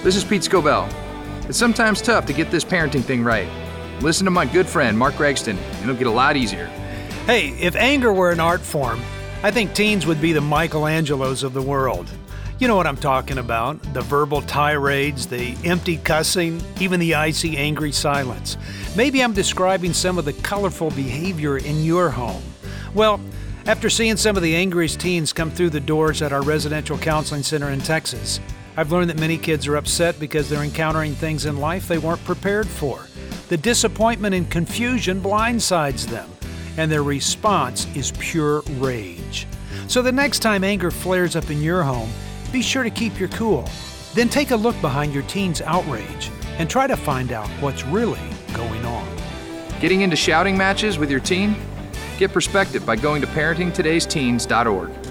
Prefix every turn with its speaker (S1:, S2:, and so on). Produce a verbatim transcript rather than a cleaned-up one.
S1: This is Pete Scobell. It's sometimes tough to get this parenting thing right. Listen to my good friend, Mark Gregston, and it'll get a lot easier.
S2: Hey, if anger were an art form, I think teens would be the Michelangelos of the world. You know what I'm talking about. The verbal tirades, the empty cussing, even the icy, angry silence. Maybe I'm describing some of the colorful behavior in your home. Well, after seeing some of the angriest teens come through the doors at our residential counseling center in Texas, I've learned that many kids are upset because they're encountering things in life they weren't prepared for. The disappointment and confusion blindsides them, and their response is pure rage. So the next time anger flares up in your home, be sure to keep your cool. Then take a look behind your teen's outrage and try to find out what's really going on.
S1: Getting into shouting matches with your teen? Get perspective by going to parenting todays teens dot org.